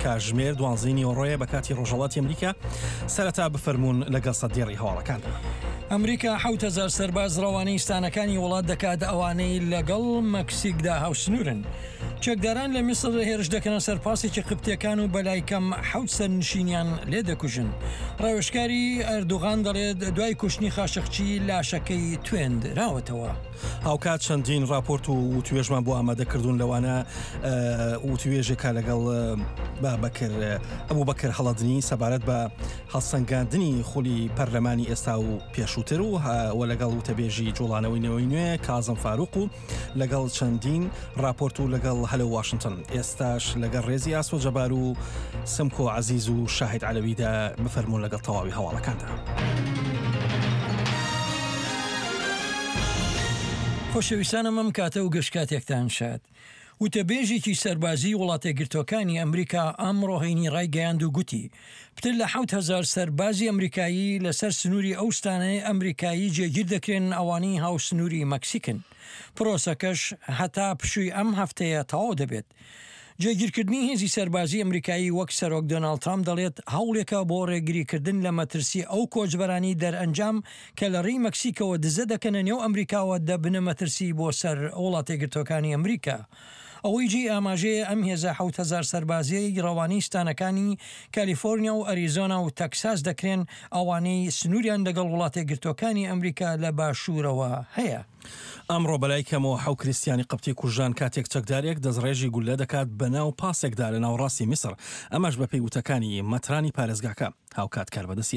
کاژمێر 12 نیوەڕۆیە بە کاتی ڕۆژهەڵاتی ئەمریکا سەرەتا بفەرمونون لەگەڵ سەدیێڕی هەواڵەکاندا. ئەمریکا 7,000 سەرباز ڕەوانەی ستانەکانی وڵات دەکات ئەوانەی لەگەڵ مەکسیکدا هاوسنوورن. چەکداران لە میسر هێرش دەکەنە سەرپاسێکی قبتیەکان و بەلای کەم 7 سەرنشینیان لێ دەکوژن. ڕاوێژکاری ئەردوغان دەڵێت دوای کوشتنی خاشقچی لاشەکەی توێندراوەتەوە. هاوکات چەندین راپۆرت و توێژمان بۆ ئامادەکردوون لەوانە توێژێکا لەگەڵ ئەبوو بەکر هەڵەدنی سەبارەت بە هەڵسەنگاندنی خولی پەرلەمانی ئێستا و پێشووتر و لەگەڵ وتەبێژی جوڵانەوەی نەوەی نوێ کازم فاروق و لەگەڵ چەندین راپۆرت و لەگەڵ هەلە واشنگتن. ئێستاش لەگەڵ ڕێزی ئاسۆ جەبار و سمکۆ عەزیز و شاهید عەلەویدا بفەرمونون لەگەڵ تەواوی هەواڵەکاندا. خۆشەویستانم ئەم کاتە و گەشتکاتێکتان شاد. وتەبێژێکی سەربازی وڵاتە گرتوەکانی ئەمریکا ئەمڕۆ هەینی ڕایگەیاند و گوتی پتر لە 7,000 سەربازی ئەمریکایی لەسەر سنووری ئەو ستانەی ئەمریکایی جێگیر دەکرێن ئەوانەی هاوسنووری مەکسیکن. پرۆسەکەش هەتا پشووی ئەم هەفتەیە تەواو دەبێت. جێگیرکردنی هێزی سەربازی ئەمریکایی وەک سەرۆک دۆناڵد ترامپ دەڵێت هەوڵێکە بۆ ڕێگریکردن لە مەترسی ئەو کۆچبەرانی دەرئەنجام کە لە ڕێی مەکسیکەوە دزە دەکەنە نێو ئەمریکاوە دەبنە مەترسی بۆ سەر وڵاتە گرتوەکانی ئەمریکا. ئەوەی جێ ئاماژەیە ئەم هێزە 7,000 سەربازیەی ڕەوانی ستانەکانی کالیفۆرنیا و ئەریزۆنا و تەکساس دەکرێن ئەوانەی سنووریان لەگەڵ وڵاتە گرتوەکانی ئەمریکا لە باشوورەوە هەیە. ئەمڕۆ بەلای کەمەوە 7 کریسیانی قبتی کوژان کاتێک چەکدارێک دەستڕێژی گولە دەکات بەناو پاسێکدا لە ناوڕاستی میسر، ئەمەش بە پێیوتەکانی مەترانی پارێزگاکە. هاوکات کاربەدەستی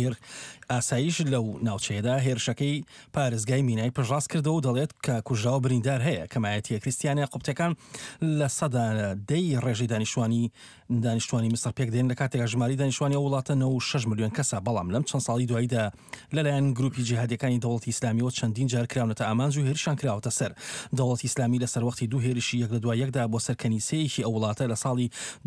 ئاسایش لەو ناوچەیەدا هێرشەکەی پارێزگای مینای پژڕاست کردەوە و دەڵێت کە کوژراوە بریندار هەیە. کەمایەتیە کریسیانە قوبتەکان لە سەدا دەی ڕێژەی دانیشتوانی میسر پێک دێن لە کاتێکا ژماری دانیشتوانی وڵاتە 96 ملیۆن کەسە. بەڵام لەم چەند ساڵی دواییدا لەلایەن گروپی جیهادیەکانی دەوڵەتی ئیسلامیەوە چەندین جار کراونەتە ئامانج و هێرشان کراوەتە سەر. دەوڵەتی ئیسلامی لەسەر وەختی دوو هێرشی یەک لە دوای یەکدا بۆ سەر کەنیسەیەکی ئەو وڵاتە لە ساڵی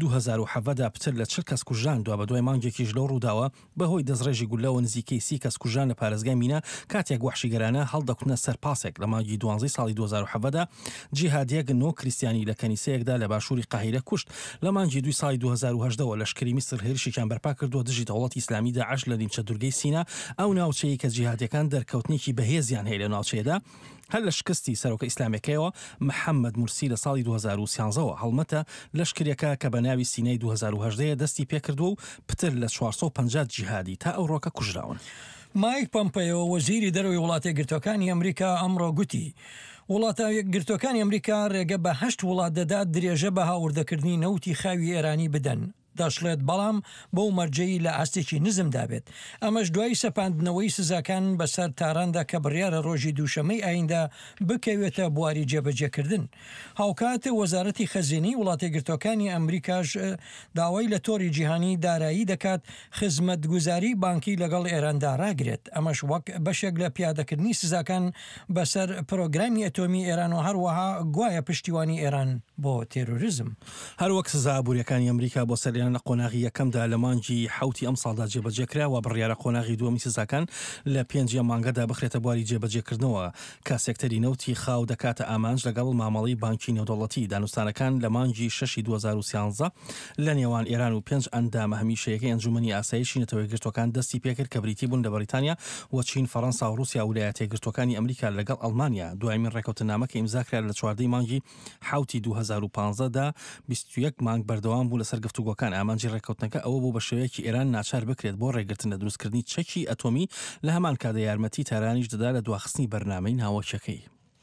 2007دا پتر لە 40 کەس کوژان دوا بە دوای مانگێکیش لەو ڕووداوە بەهۆی دەستڕێژی گولەوە نزیکەی 30 کەس کوژان لە پارێزگای مینا کاتێک وەحشیگەرانە هەڵدەکوتنە سەر پاسێک. لە مانگی 12 ساڵی 2007دا جیهادیەک 9 کریسیانی لە کەنیسەیەکدا لە باشووری قاهیرە کوشت. لە مانگی 2 ساڵی 2018ەوە لەشکری میسر هێرشێکیان بەرپا کردووە دژی دەوڵەتی ئیسلامی داعش لە نیمچە دوورگەی سینا، ئەو ناوچەیە کە جیهادیەکان دەرکەوتنێکی بەهێزیان هەیە لە ناوچەیەدا. هەر لە شکستی سەرۆکە ئیسلامەکەیەوە محەممەد مورسی لە ساڵی 2013ەوە هەڵمەتە لەشکریەکە کە بە ناوی سینەی 2010 دەستی پێکردووە و پتر لە 450 جیهادی تا ئەو ڕۆکە کوژراون. مایک پۆمپیۆ وەزیری دەرەوەی وڵاتە گرتوەکانی ئەمریکا ئەمڕۆ گوتی وڵاتە گرتوەکانی ئەمریکا ڕێگە بە 8 وڵات دەدات درێژە بە هاوردەکردنی نەوتی خاوی ئێرانی بدەن. دەشڵێت بەڵام بەو مەرجەی لە ئاستێکی نزمدا بێت. ئەمەش دوای سەپاندنەوەی سزاکان بەسەر تاراندا کە بڕیارە ڕۆژی دووشەمەی ئایندا بکەوێتە بواری جێبەجێکردن. هاوکاتە وەزارەتی خەزینەی وڵاتە گرتوەکانی ئەمریکاش داوای لە تۆری جیهانی دارایی دەکات خزمەتگوزاری بانکی لەگەڵ ئێراندا ڕاگرێت. ئەمەش وەک بەشێک لە پیادەکردنی سزاکان بەسەر پرۆگرامی ئەتۆمی ئێران و هەروەها گوایە پشتیوانی ئێران بۆ تێرۆریزم. هەروەک سزابووریەکانی ئەمریکا بۆ سەر لە قۆناغی یەکەمدا لە مانگی 7 ئەم ساڵدا جێبەجێکراوە. بڕیارە قۆناغی دووەمی سزاکان لە 5 مانگەدا بخرێتە بواری جێبەجێکردنەوە کە سێکتەری نەوتی خاو دەکاتە ئامانج لەگەڵ مامەڵەی بانکی نێودەوڵەتی. دانوستانەکان لە مانگی 6 2013 لە نێوان ئێران و 5 ئەندامە هەمیشەیەکەی ئەنجومەنی ئاسایشی نەتەوەی گرتوەکان دەستی پێکرد کە بریتی بوون لە بەریتانیا و چین، فەڕەنسا و رووسیا و ویلایەتە یەکگرتوەکانی ئەمریکا لەگەڵ ئەڵمانیا. دوایمین ڕێکەوتنامەکە ئیمزاکرا لە 4 مانگی 7 2015دا 21 مانگ بەردەوام بوو لەسەر گفتوگۆکان. ئامانجی ڕێکەوتنەکە ئەوە بوو بە شێوەیەکی ئێران ناچار بکرێت بۆ ڕێگرتن لە دروستکردنی چەکی ئەتۆمی لە هەمان کاتدا یارمەتی تارانیش دەدا لە دواخستنی بەرنامەی ناوەکیەکەی.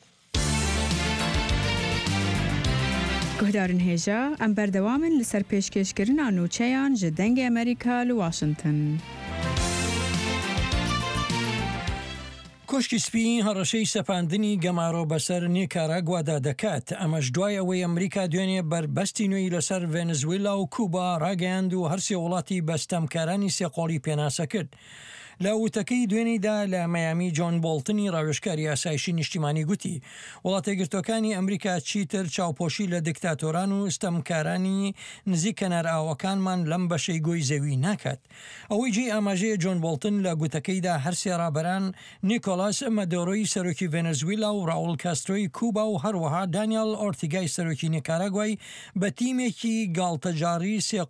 گهدارن هێژە ئەم بەردەوامن لەسەر پێشکەشکردنا نوچەیان ji dengê ئەمریکا لە واشنگتن. کۆشکی سپی هەڕەشەی سەپاندنی گەمارۆ بەسەر نیکاراگوادا دەکات. ئەمەش دوای ئەوەی ئەمریکا دوێنێ بربەستی نوێی لەسەر ڤێنزوێلا و کوبا ڕاگەیاند و هەرسێ وڵاتی بەستەمکارانی سێقۆڵی پێناسە کرد. لە وتەکەی دوێنێدا لە مەیامی جۆن بۆڵتنی ڕاوێژکاری ئاسایشی نیشتیمانی گوتی وڵاتە گرتوەکانی ئەمریکا چیتر چاوپۆشی لە دیکتاتۆران و ستەمکارانی نزیک کەنار ئاوەکانمان لەم بەشەی گۆی زەوی ناکات. ئەوەی جێ ئاماژەیە جۆن بۆڵتن لە گوتەکەیدا هەرسێ ڕابەران نیکۆلاس مەدۆرۆی سەرۆکی ڤێنزوێلا و ڕاول کاسترۆی کوبا و هەروەها دانیال ئۆرتیگای سەرۆکی نیکاراگوای بە تیمێکی گاڵتەجاری